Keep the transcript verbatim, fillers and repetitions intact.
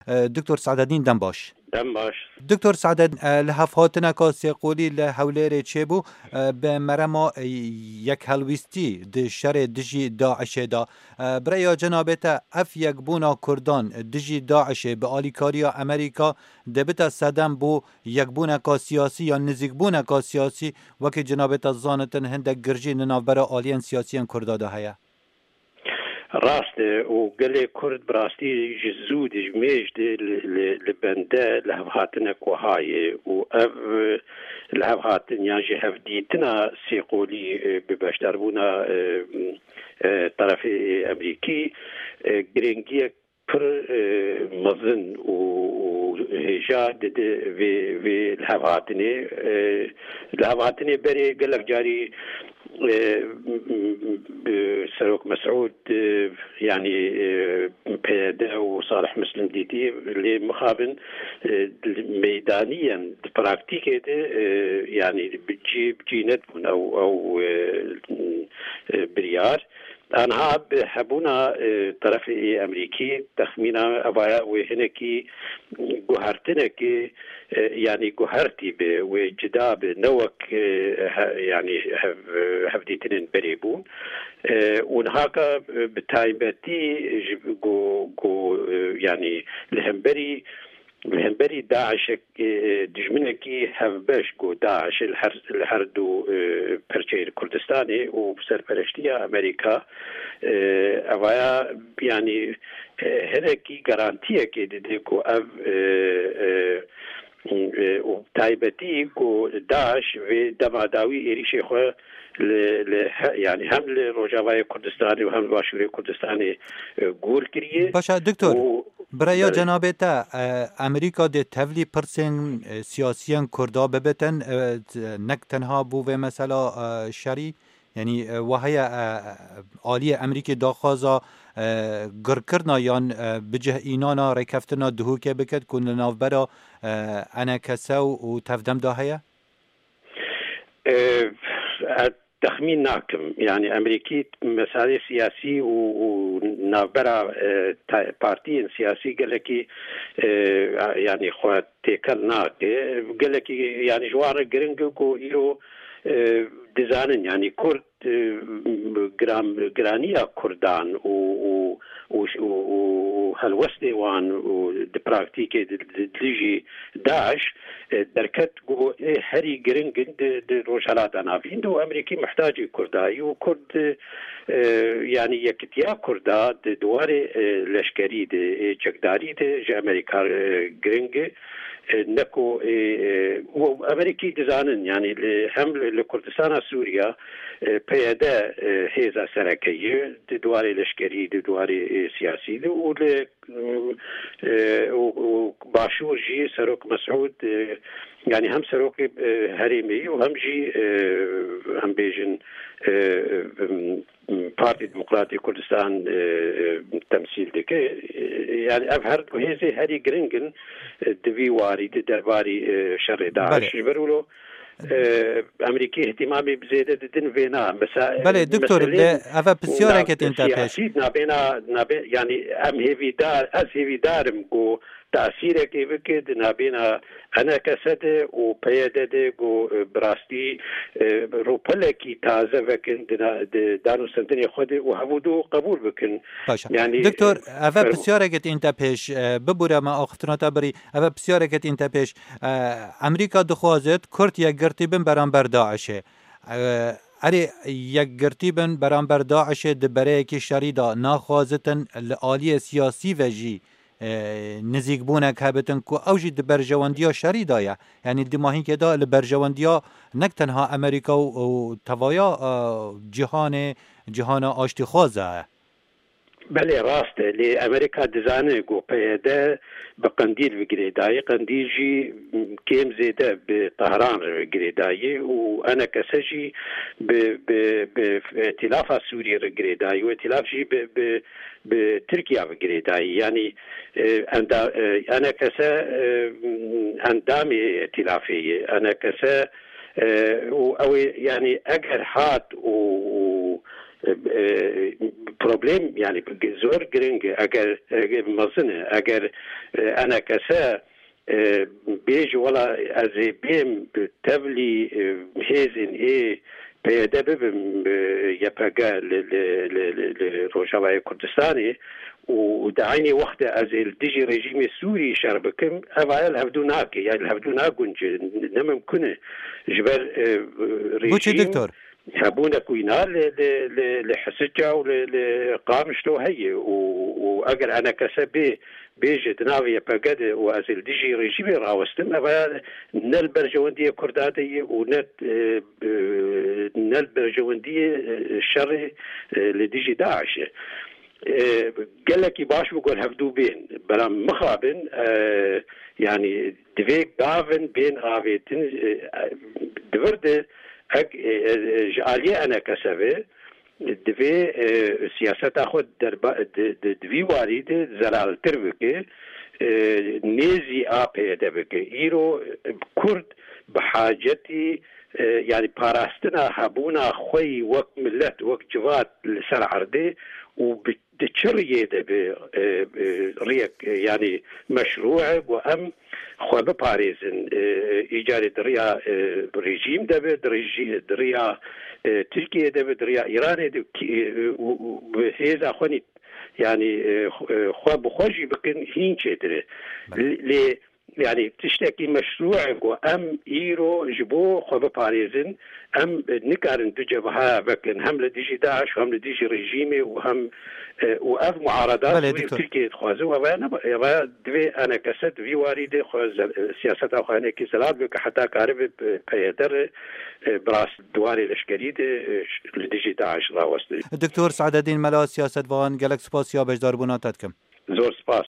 دکتۆر سعدەدین دەمباش. دەمباش. دکتۆر سعدەد لە هەفهاتنەکە سێقۆلی لە هەولێرێ چێبوو بە مەرەما یەک هەڵویستی شەرێ دژی داعشێدا برەیە جەنابێتە ئەف یەکبوونا کوردان دژی داعشێ بە ئالیکاریە ئەمریکا دەبێتە سەدەم بۆ یەکبوونەکە سیاسی یا نزیکبوونەکە سیاسی وەکی جەنابێتە زانتن هەندێک گرژی لەناوبەرە ئالیەن سیاسیەن کوردادا هەیە. ڕاستە و گەلێ کورد بڕاستی زوو دژمێژ لە بەندە لە هەڤهاتنە کۆهایە و ئەv لە هەڤهاتن یانژی هەفدیتنە سێقۆلی ببەشداربوونا طرفی ئەمریکی گرنگیە پر مەزن و هێژا vê li hevhatinê li hevhatinê berê gelek carî Serok Mes'ud yani P Y D û Salih Müslim dîtî lê mixabin meydaniyen praktikê de yani cî cî nedbûn ew ew biryar آنها هبونا طرف امریکی تخمینا اوaya و هنکی گوهرتنکی يعني گوهرتی به و جدا به نوک يعني هفديتن بريبون ونهاكا بتايبتي جو جو يعني لهمبري لهمبري داعش دجمنكي هفبش جو داعش الهردو برچير كردستاني وسرپرشتيا امريكا اوaya يعني هنكي garantiye ki dedi ko ev و تایبەتی و داعش و دەماداوی ێریشی خۆ يعني هم لە ڕۆژاوای کوردستانی و هم باشووری کوردستانی گور کریە. باشە دکتۆر برaya جەنابێتە ئەمریکا دێ تەڤلی پرسێن سیاسیەن کوردا ببێتن نەک تەنها بوو vê mesela şerî yani وهەیە ئالیە ئەمریکی داخوازا گڕکردنا یان بجه ئینانا ڕێکەفتنا دهوکێ بکرد کو لە ناوبەرە ئەنە کەسە و تەفدەمدا هەیە؟ تخمين ناكم يعني أمريكي مسائل سياسي ونابرا بارتي سياسي قال لك يعني خوات تكل ناك قال لك يعني جوار جرينجو يرو دزانن يعني كرد جرام جرانيا كردان و و هالوسطي وان ودبراكتيكي دليجي داعش دركت جو هري جرينج روجالات انافين دو امريكي محتاج كرداي وكرد يعني يكتيا كردا دواري لشكري دي جكداري دي امريكا جرينج نكو امريكي دزانن يعني هم لكردستان سوريا پیدا هیزا سرکیه دواری لشکری دواری سیاسی و باشور جی سروک مسعود يعني هم سروك هريمي وهم جي هم بيجن بارتي ديمقراطي كردستان تمثيل دك يعني أفهرد وهذه هري جرينجن دبي واري درباري شر داعش برولو امریکی اهتمامی بزیده دن وینا مثلا بله دکتور اول بسیاره که انت پیش نابینا نابینا یعنی ام هیوی دار از هیوی دارم گو تأثیره که بکد نابینا انا کسده و پیاده گو براستی روپله کی تازه وکن دانو سنتنی خود و هودو قبول بکن. یعنی دکتور اول بسیاره که انت پیش ببوره ما آختناتا بری اول بسیاره که انت پیش امریکا دخوازد کرد یک گرتیبن برانبر داعشه اری یک گرتیبن برانبر داعشه دبره که شریدا ناخوازتن لآلی سیاسی و جی نزیک بونک هبتن کو اوجی دبرجواندیا شریدایه یعنی دماهی که دا لبرجواندیا نک تنها امریکا و توایا جهان جهان آشتی خوازه. بله راسته لی امریکا دزانه گو پیاده بقندیل وگریدایی قندیل جی کم زیده به طهران وگریدایی و انا کسجی به به ائتلاف سوریه وگریدایی و ائتلاف جی به به به ترکیه وگریدایی یعنی انا کسه اندام ائتلافی انا کسه او يعني اگر هات و بروبلم يعني زور جرينج اگر مزنه اگر انا كسا بيج ولا ازي بيم تبلي هيزن ايه بيدا ببم يبقى لروجاوي كردستاني ودعيني وقت ازي الديجي ريجيم السوري شربكم افعل هفدوناك يعني الهفدوناك نمكن جبال ريجيم دكتور هابونا كوينار لحسجة ولقامشتو هي واجر انا كسبي بيجت نافيا بقد وازل ديجي ريجيمي راوستم ابا نل برجونديه كرداتي ونت نل برجونديه الشر لديجي داعش قال لك باش بقول هفدو بين بلا مخابن يعني دفيك دافن بين غافيتن دفرد جاليه انا كسبه دفي سياسة أخذ دفي وارد زلال تربكي نيزي آبه دبكي إيرو كرد بحاجتي يعني باراستنا هابونا خوي وقت ملت وقت جوات لسر عرضي وبتشريه بريك يعني مشروع وأم خو بباريزن إيجاد دريا ريجيم دبي دريا تركيا دبي دريا إيران دبي وهذا خوني يعني خو بخوجي بكن هين شتره ل يعني تشتكي مشروع وأم إيرو جبو خو بباريزن أم نكارن دجبها بكن هم لديجي داعش وهم لديجي ريجيمي وهم وأف معارضات تركيا تخوازو وأنا يبا دوي أنا كسد في وارد خوز سياسة أخوانية كسلات بك حتى كارب بيدر براس دواري الأشكالي لديجي داعش راوستي الدكتور سعد الدين ملا سياسة وان جالك سباس يا بجدار بناتاتكم زور سباس